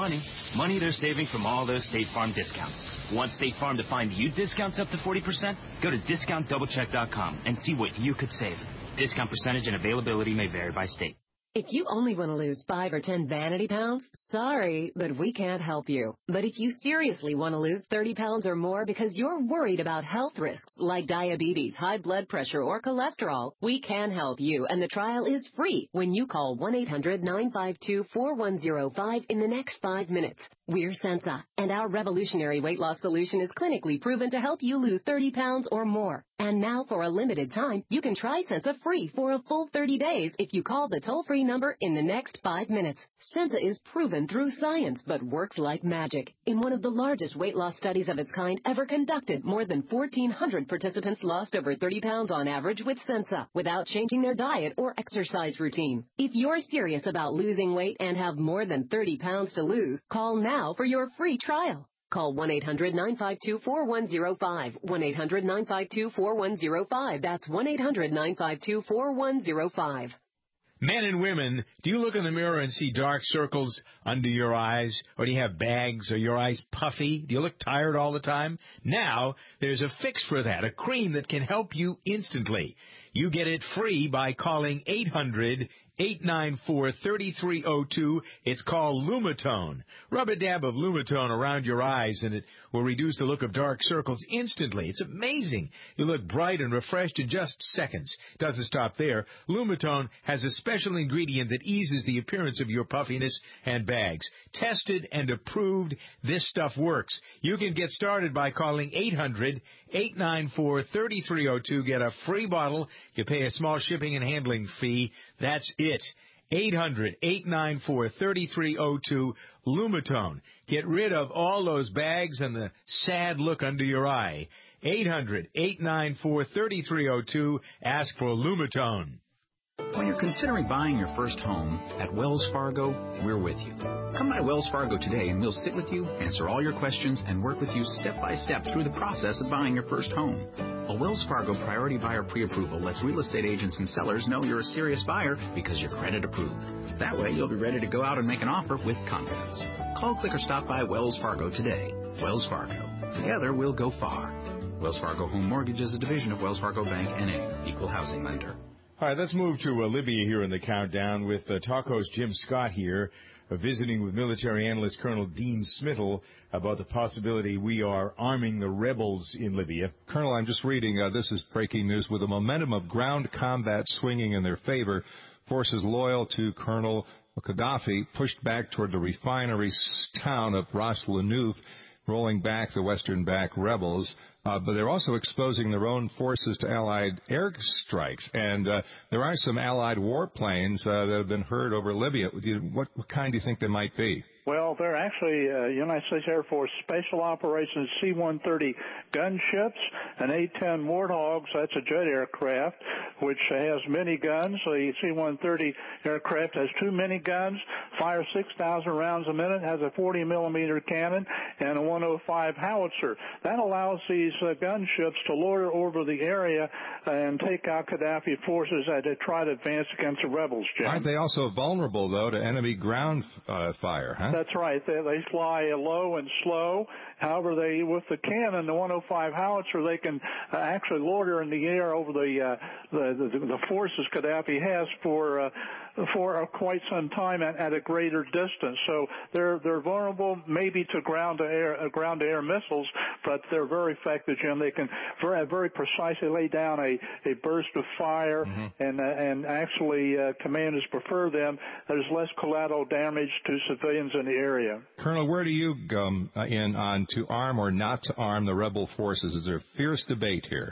Money they're saving from all those State Farm discounts. Want State Farm to find you discounts up to forty percent? Go to discount double check dot com and see what you could save. Discount percentage and availability may vary by state. If you only want to lose five or ten vanity pounds, sorry, but we can't help you. But if you seriously want to lose thirty pounds or more because you're worried about health risks like diabetes, high blood pressure, or cholesterol, we can help you, and the trial is free when you call one eight hundred nine five two four one zero five in the next five minutes. We're Sensa, and our revolutionary weight loss solution is clinically proven to help you lose thirty pounds or more. And now, for a limited time, you can try Sensa free for a full thirty days if you call the toll-free number in the next five minutes. Sensa is proven through science, but works like magic. In one of the largest weight loss studies of its kind ever conducted, more than fourteen hundred participants lost over thirty pounds on average with Sensa without changing their diet or exercise routine. If you're serious about losing weight and have more than thirty pounds to lose, call now for your free trial. Call one eight hundred nine five two four one zero five, one eight hundred nine five two four one zero five. That's one eight hundred nine five two four one zero five. Men and women, do you look in the mirror and see dark circles under your eyes? Or do you have bags? Are your eyes puffy? Do you look tired all the time? Now, there's a fix for that, a cream that can help you instantly. You get it free by calling eight hundred eight nine four three three zero two. It's called Lumitone. Rub a dab of Lumitone around your eyes and it will reduce the look of dark circles instantly. It's amazing. You look bright and refreshed in just seconds. Doesn't stop there. Lumitone has a special ingredient that eases the appearance of your puffiness and bags. Tested and approved, this stuff works. You can get started by calling eight hundred eight nine four three three zero two. Get a free bottle. You pay a small shipping and handling fee. That's it. eight hundred eight nine four three three zero two, Lumitone. Get rid of all those bags and the sad look under your eye. eight hundred eight nine four three three zero two. Ask for Lumitone. When you're considering buying your first home, at Wells Fargo, we're with you. Come by Wells Fargo today and we'll sit with you, answer all your questions, and work with you step by step through the process of buying your first home. A Wells Fargo Priority Buyer Pre-Approval lets real estate agents and sellers know you're a serious buyer because you're credit approved. That way, you'll be ready to go out and make an offer with confidence. Call, click, or stop by Wells Fargo today. Wells Fargo. Together, we'll go far. Wells Fargo Home Mortgage is a division of Wells Fargo Bank, N A, Equal Housing Lender. All right, let's move to uh, Libya here in the countdown with uh, talk host Jim Scott here, uh, visiting with military analyst Colonel Dean Smittle about the possibility we are arming the rebels in Libya. Colonel, I'm just reading, uh, this is breaking news, with the momentum of ground combat swinging in their favor, forces loyal to Colonel Gaddafi pushed back toward the refinery town of Ras Lanuf, rolling back the western-backed rebels. Uh, but they're also exposing their own forces to Allied airstrikes. And uh, there are some Allied warplanes uh, that have been heard over Libya. What, what kind do you think they might be? Well, they're actually uh, United States Air Force Special Operations C one thirty gunships, an A ten Warthogs, that's a jet aircraft, which has many guns. The C one thirty aircraft has two miniguns, fires six thousand rounds a minute, has a forty millimeter cannon, and a one oh five howitzer. That allows these uh, gunships to loiter over the area and take out Gaddafi forces as they try to advance against the rebels, Jim. Aren't they also vulnerable, though, to enemy ground uh, fire, huh? That's right. They, they fly low and slow. However, they with the cannon, the one oh five howitzer, they can uh, actually loiter in the air over the uh, the, the the forces Gaddafi has for uh, for uh, quite some time at, at a greater distance. So they're they're vulnerable maybe to ground to air uh, ground to air missiles, but they're very effective, Jim. They can very very precisely lay down a, a burst of fire, mm-hmm. and uh, and actually uh, commanders prefer them. There's less collateral damage to civilians in the area. Colonel, where do you go um, in on to arm or not to arm the rebel forces? Is there fierce debate here?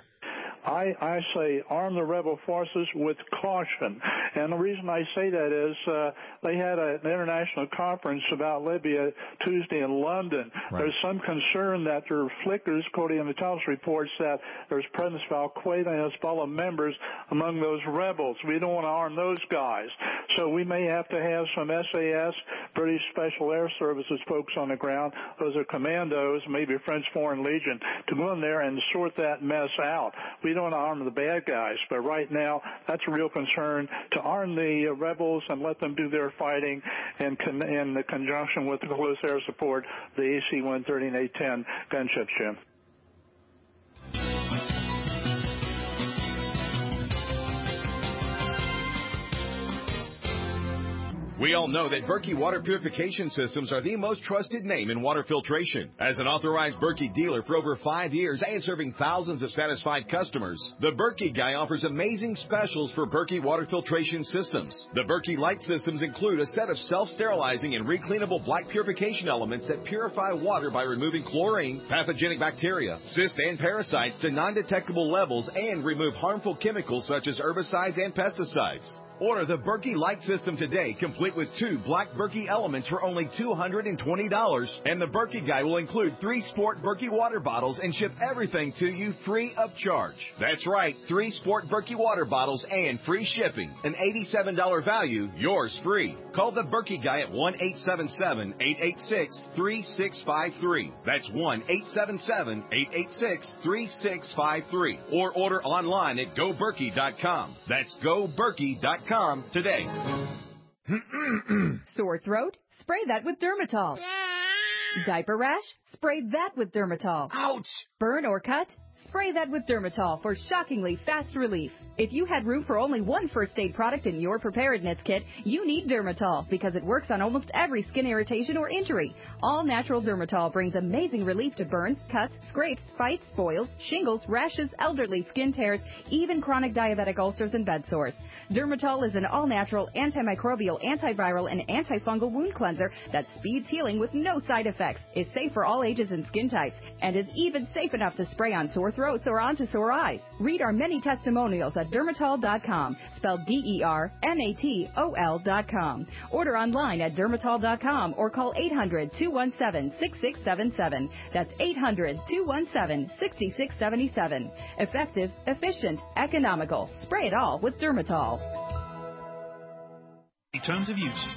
I, I say arm the rebel forces with caution. And the reason I say that is uh, they had a, an international conference about Libya Tuesday in London. Right. There's some concern that there are flickers, according to the intelligence reports, that there's presence of Al-Qaeda and Hezbollah members among those rebels. We don't want to arm those guys. So we may have to have some S A S, British Special Air Services folks on the ground. Those are commandos, maybe French Foreign Legion, to go in there and sort that mess out. We we don't arm the bad guys. But right now, that's a real concern, to arm the uh, rebels and let them do their fighting in, con- in conjunction with the close air support, the A C one thirty and A ten gunships, Jim. We all know that Berkey Water Purification Systems are the most trusted name in water filtration. As an authorized Berkey dealer for over five years and serving thousands of satisfied customers, the Berkey Guy offers amazing specials for Berkey Water Filtration Systems. The Berkey Light Systems include a set of self-sterilizing and recleanable black purification elements that purify water by removing chlorine, pathogenic bacteria, cysts, and parasites to non-detectable levels and remove harmful chemicals such as herbicides and pesticides. Order the Berkey Light System today, complete with two black Berkey elements for only two hundred twenty dollars. And the Berkey Guy will include three Sport Berkey water bottles and ship everything to you free of charge. That's right, three Sport Berkey water bottles and free shipping. An eighty-seven dollars value, yours free. Call the Berkey Guy at one eight seven seven, eight eight six, three six five three. That's one eight seven seven, eight eight six, three six five three. Or order online at go berkey dot com. That's go berkey dot com today. Sore throat? Spray that with Dermatol. Diaper rash? Spray that with Dermatol. Ouch! Burn or cut? Spray that with Dermatol for shockingly fast relief. If you had room for only one first aid product in your preparedness kit, you need Dermatol because it works on almost every skin irritation or injury. All natural Dermatol brings amazing relief to burns, cuts, scrapes, bites, boils, shingles, rashes, elderly skin tears, even chronic diabetic ulcers and bed sores. Dermatol is an all-natural, antimicrobial, antiviral, and antifungal wound cleanser that speeds healing with no side effects, is safe for all ages and skin types, and is even safe enough to spray on sore throats or onto sore eyes. Read our many testimonials at dermatol dot com, spelled D E R M A T O L dot com. Order online at dermatol dot com or call eight hundred, two one seven, six six seven seven. That's eight hundred, two one seven, six six seven seven. Effective, efficient, economical. Spray it all with Dermatol. Terms of use.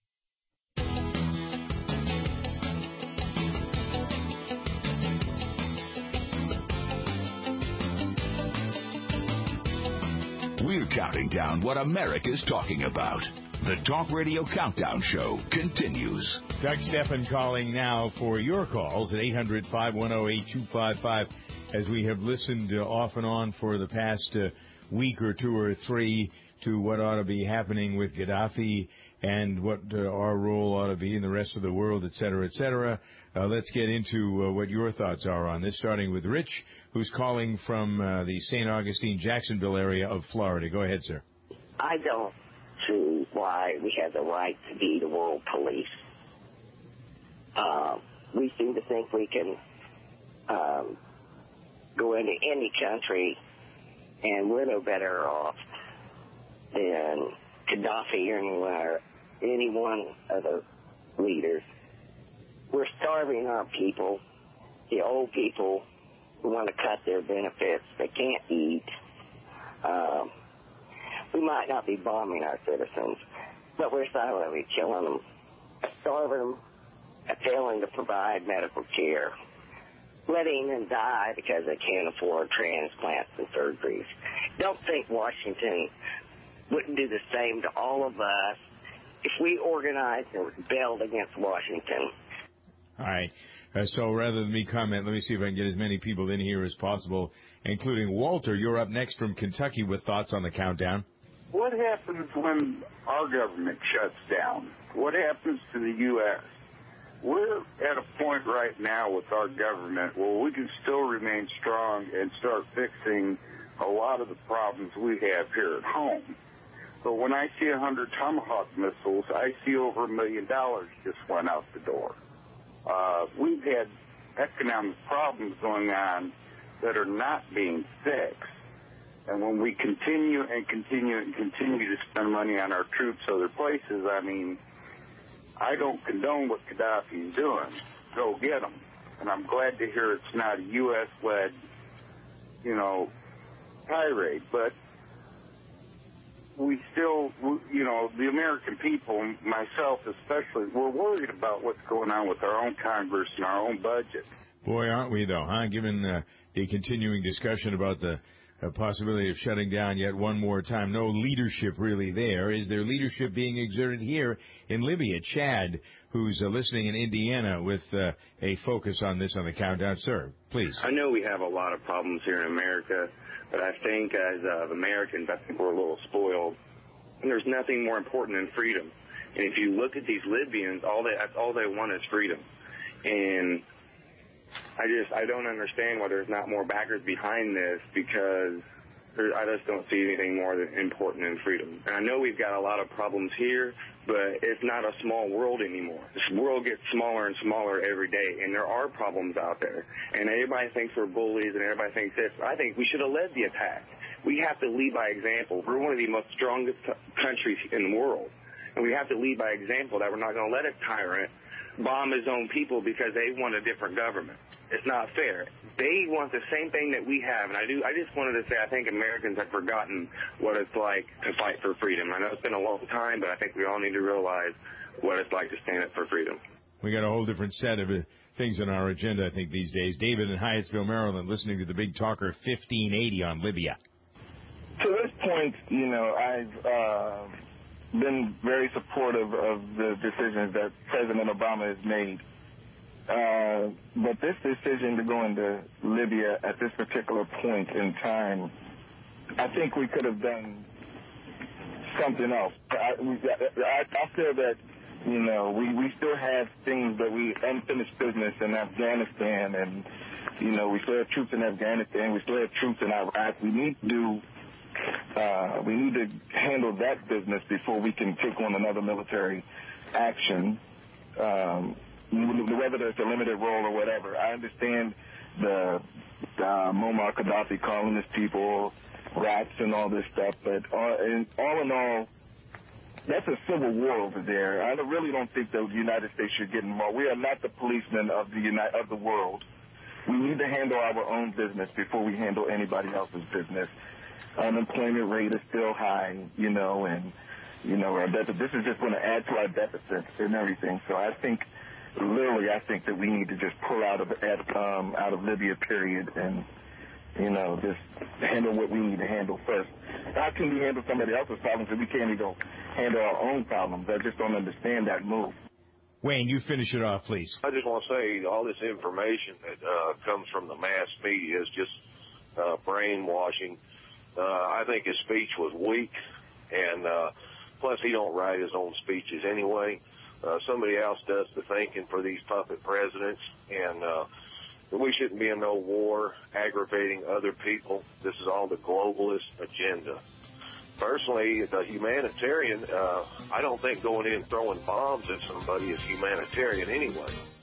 We're counting down what America's talking about. The Talk Radio Countdown Show continues. Doug Steffen calling now for your calls at eight hundred, five one zero, eight two five five. As we have listened uh, off and on for the past uh, week or two or three to what ought to be happening with Gaddafi and what uh, our role ought to be in the rest of the world, et cetera, et cetera. Uh, let's get into uh, what your thoughts are on this, starting with Rich, who's calling from uh, the Saint Augustine, Jacksonville area of Florida. Go ahead, sir. I don't see why we have the right to be the world police. Uh, we seem to think we can um, go into any country and we're no better off than Gaddafi or anyone, any one of the leaders. We're starving our people, the old people who want to cut their benefits. They can't eat. Um, we might not be bombing our citizens, but we're silently killing them, starving them, and failing to provide medical care, letting them die because they can't afford transplants and surgeries. Don't think Washington wouldn't do the same to all of us if we organized and rebelled against Washington. All right. Uh, so rather than me comment, let me see if I can get as many people in here as possible, including Walter. You're up next from Kentucky with thoughts on the countdown. What happens when our government shuts down? What happens to the U S? We're at a point right now with our government where we can still remain strong and start fixing a lot of the problems we have here at home. But when I see one hundred Tomahawk missiles, I see over a million dollars just went out the door. Uh, we've had economic problems going on that are not being fixed. And when we continue and continue and continue to spend money on our troops other places, I mean, I don't condone what Gaddafi's doing. Go get him. And I'm glad to hear it's not a U S-led, you know, tirade. But we still, you know, the American people, myself especially, we're worried about what's going on with our own Congress and our own budget. Boy, aren't we, though, huh? Given uh, the continuing discussion about the a possibility of shutting down yet one more time. No leadership really there. Is there leadership being exerted here in Libya? Chad, who's uh, listening in Indiana with uh, a focus on this on the countdown. Sir, please. I know we have a lot of problems here in America, but I think as uh, Americans, I think we're a little spoiled. And there's nothing more important than freedom. And if you look at these Libyans, all they, that's all they want is freedom. And I just, I don't understand why there's not more backers behind this, because there, I just don't see anything more than important than freedom. And I know we've got a lot of problems here, but it's not a small world anymore. This world gets smaller and smaller every day, and there are problems out there. And everybody thinks we're bullies, and everybody thinks this. I think we should have led the attack. We have to lead by example. We're one of the most strongest countries in the world, and we have to lead by example that we're not going to let a tyrant bomb his own people because they want a different government. It's not fair. They want the same thing that we have, and I do. I just wanted to say I think Americans have forgotten what it's like to fight for freedom. I know it's been a long time, but I think we all need to realize what it's like to stand up for freedom. We got a whole different set of uh, things on our agenda, I think, these days. David in Hyattsville, Maryland, listening to the Big Talker fifteen eighty on Libya. To this point, you know, I've uh, been very supportive of the decisions that President Obama has made. Uh, but this decision to go into Libya at this particular point in time, I think we could have done something else. I, we, I, I feel that, you know, we, we still have things that we, unfinished business in Afghanistan, and, you know, we still have troops in Afghanistan, we still have troops in Iraq. We need to do Uh, we need to handle that business before we can take on another military action, um, whether it's a limited role or whatever. I understand the uh, Muammar Gaddafi calling his people rats and all this stuff, but all in, all in all, that's a civil war over there. I really don't think the United States should get involved. We are not the policemen of the United, of the world. We need to handle our own business before we handle anybody else's business. Unemployment rate is still high, you know, and, you know, our deficit, this is just going to add to our deficits and everything. So I think, literally, I think that we need to just pull out of um, out of Libya, period, and, you know, just handle what we need to handle first. How can we handle somebody else's problems if we can't even handle our own problems? I just don't understand that move. Wayne, you finish it off, please. I just want to say all this information that uh, comes from the mass media is just uh, brainwashing. Uh, I think his speech was weak, and uh, plus he don't write his own speeches anyway. Uh, somebody else does the thinking for these puppet presidents, and uh, we shouldn't be in no war aggravating other people. This is all the globalist agenda. Personally, the humanitarian, uh, I don't think going in throwing bombs at somebody is humanitarian anyway.